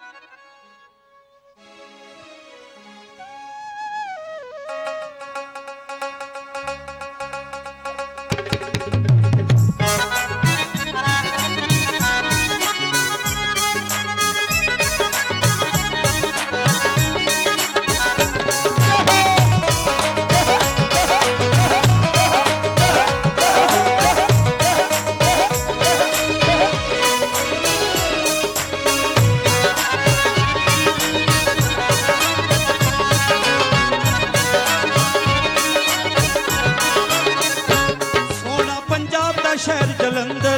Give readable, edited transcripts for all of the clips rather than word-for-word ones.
शहर जलंधर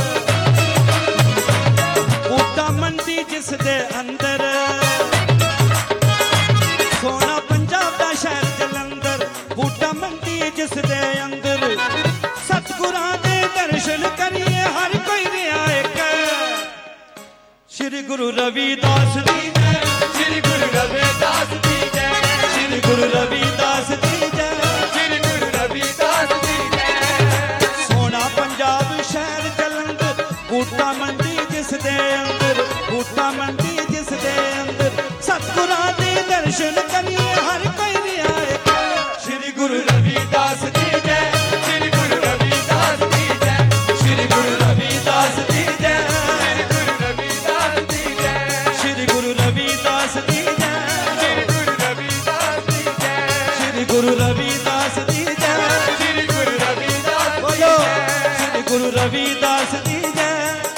बूटा मंडी जिस दे अंदर सोना पंजाब दा शहर जलंधर बूटा मंडी जिस दे अंदर सतगुरां दे दर्शन करिए हर कोई रिया एक श्री गुरु रविदास जी जय श्री गुरु रविदास जी जय श्री गुरु रविदास जी जय श्री गुरु रविदास जी शहर जलंधर बूटा मंडी जिस दे अंदर बूटा मंडी जिस दे अंदर सतगुरां दे दर्शन करिए हर कोई रिया एक श्री गुरु रविदास जी जय श्री गुरु रविदास जी जय श्री गुरु रविदास जी जय श्री गुरु रविदास जी जय श्री गुरु रविदास जी जय श्री गुरु रविदास बोलो गुरु रविदास जी जय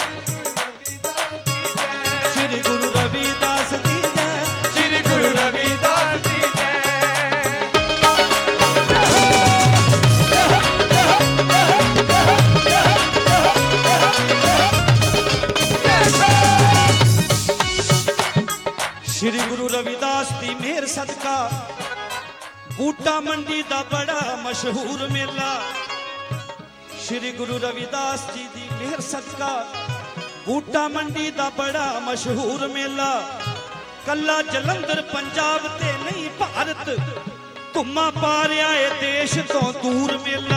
श्री गुरु रविदास जी जय श्री गुरु रविदास जी श्री गुरु रविदास दी मेहर सदका बूटा मंडी दा बड़ा मशहूर मेला श्री गुरु रविदास जी दी मेहर सदका बूटा मंडी दा बड़ा मशहूर मेला कला जलंधर पंजाब ते नहीं भारत घुमा पा रहा है देश तो दूर मेला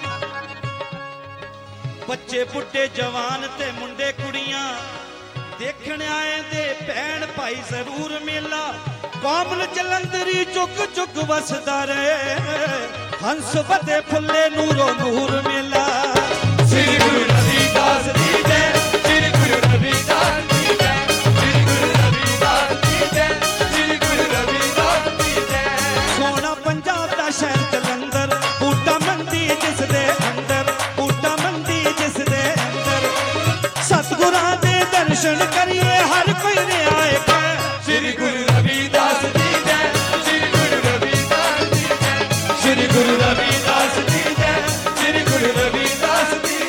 बच्चे बुढ़े जवान ते मुंडे कुड़ियां देखने आए दे भैन भाई जरूर मेला कामल जलंधरी चुक चुक वसदा रहे हंस बदे फुले नूरो नूर मेला श्री गुरु रविदास जी जय श्री गुरु रविदास जी जय श्री गुरु रविदास जी जय श्री गुरु रविदास जी जय सोना पंजाब दा शहर जलंधर बूटा मंडी जिस दे अंदर बूटा मंडी जिस दे अंदर सतगुरां दे दर्शन करिए हर कोई रिया एक श्री गुरु रविदास जी जय श्री गुरु रविदास जी जय श्री गुरु रविदास जी जय श्री गुरु रविदास जी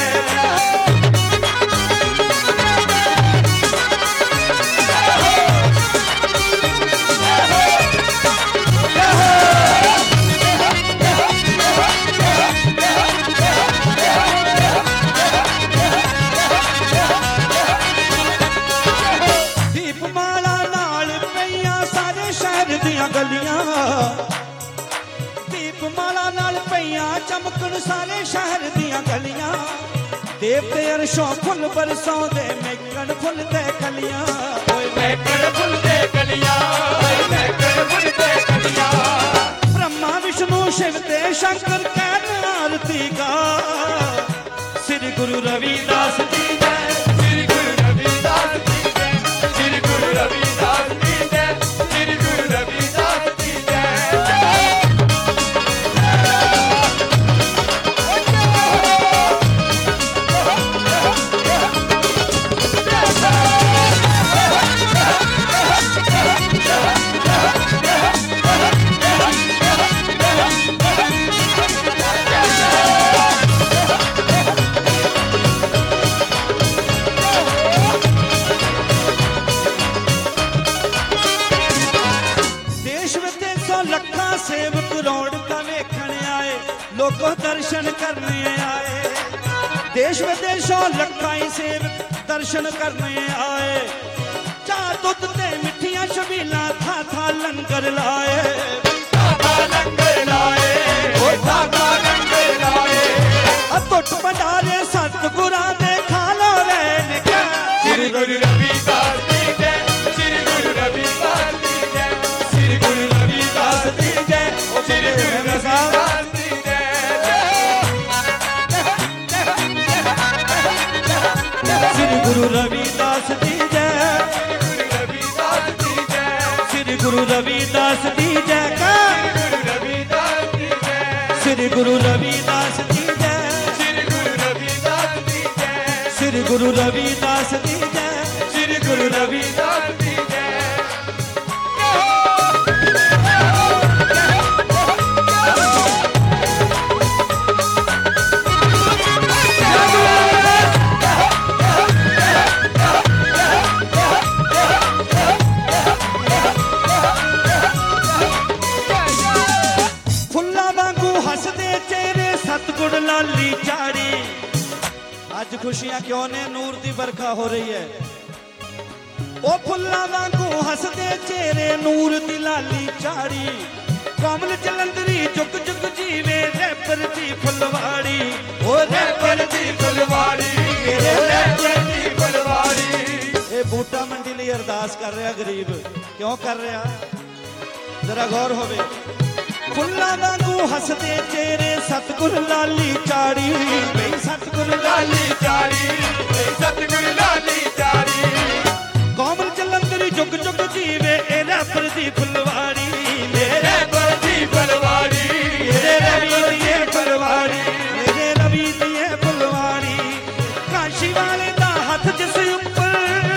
दीपमाला नाल पईयां सारे शहर दियां गलियां दीपमाला नाल पईयां चमकण सारे शहर दियां गलियां देवते अरशों फुल बरसौंदे महकण फुल ते कलियां ओए महकण फुल ते कलियां ओए महकण फुल ते कलियां ब्रह्मा विष्णु शिव ते शंकर कहन आरती गा श्री गुरु रविदास जी जय श्री गुरु रविदास जी जय श्री गुरु रविदास जी जय श्री गुरु रविदास जी सेवक रोड का वेखने आए लोगों दर्शन करने आए देश विदेशों लखाई सेवक दर्शन करने आए चार दुध ते मिठियां शबीला था लंगर लाए लंगर लाए लंगर लाए अतुट भंडारे सतगुरां दे खा लो रैन क्या श्री गुरु रविदास जी जय गुरु रविदास दी जय, श्री गुरु रविदास दी जय, श्री गुरु रविदास दी जय, श्री गुरु रविदास दी जय, श्री गुरु रविदास दी जय। सतगुर लाली चाड़ी, आज खुशियां क्यों ने नूर दी बरखा हो रही है। ओ फुल्ला वांगू हसदे चेहरे नूर दी लाली चाड़ी, कोमल जलंधरी जुग जुग जीवे रैपर दी फुलवाड़ी, ओ रैपर दी फुलवाड़ी, रैपर दी फुलवाड़ी। ए बूटा मंडी लई अरदास कर रहा गरीब, क्यों कर रहा जरा गौर होवे। फुल्ला वांगू हसदे चेहरे सतगुर लाली चाड़ी, सतगुर लाली चाड़ी, सतगुर लाली चाड़ी। कोमल जलंधरी जुग जुग जीवे ए रैपर दी फुलवाड़ी, मेरे रैपर दी फुलवाड़ी, मेरे रवि दी फुलवाड़ी, मेरे रवि दी फुलवाड़ी। काशी वाले दा हथ जिस उपर,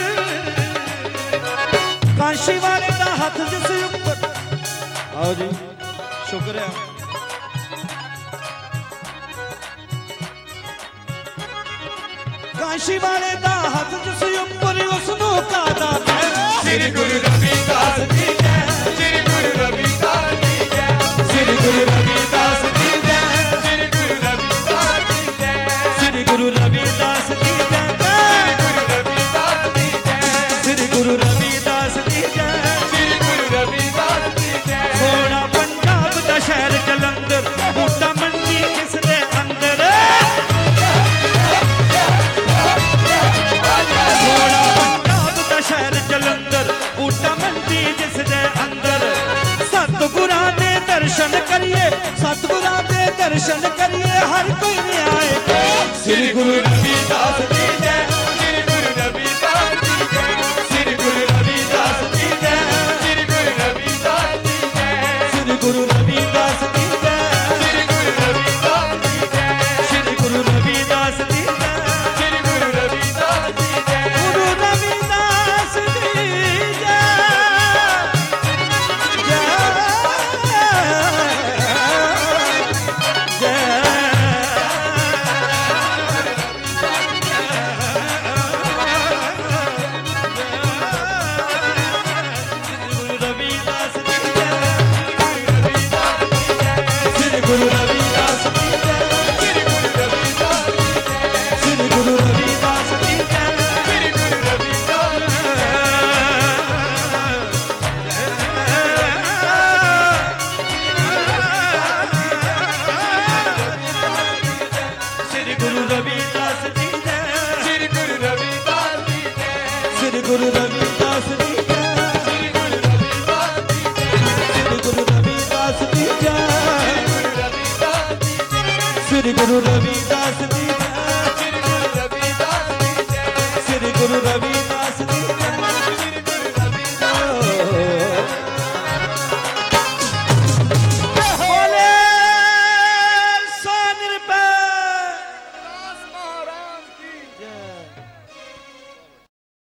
काशी वाले दा हथ जिस उपर। आओ जी शुक्र है। काशी वाले दा हथ जिस उपर उसनू कादा श्री गुरु रविदास जी जय, श्री गुरु रविदास जी जय, श्री गुरु रविदास जी जय, श्री गुरु रविदास जी जय, श्री गुरु रविदास जी जय, श्री गुरु रविदास जी जय, श्री गुरु रविदास जी जय। थोड़ा पंजाब दा शहर जलंधर, बूटा मंडी किसदे अंदर, थोड़ा पंजाब दा शहर जलंधर, बूटा मंडी जिसदे अंदर। सतगुरां दे दर्शन करिए, सतगुरां दे दर्शन करिए, हर कोई न्याय। श्री गुरु रविदास जी जय, श्री गुरु रविदास जी जय, श्री गुरु रविदास जी जय, श्री गुरु रविदास जी जय, श्री गुरु रविदास जी जय, श्री गुरु रविदास जी जय, श्री गुरु रविदास जी जय, श्री गुरु रविदास जी जय, गुरु रविदास जी जय, गुरु रविदास जी जय, श्री गुरु रविदास जी जय, श्री गुरु रविदास जी जय, श्री गुरु रविदास जी जय, श्री गुरु रविदास जी जय, श्री गुरु रविदास जी जय, श्री गुरु रविदास जी जय, श्री गुरु रविदास जी जय, श्री गुरु रविदास जी जय, श्री गुरु रविदास जी जय, श्री गुरु रवि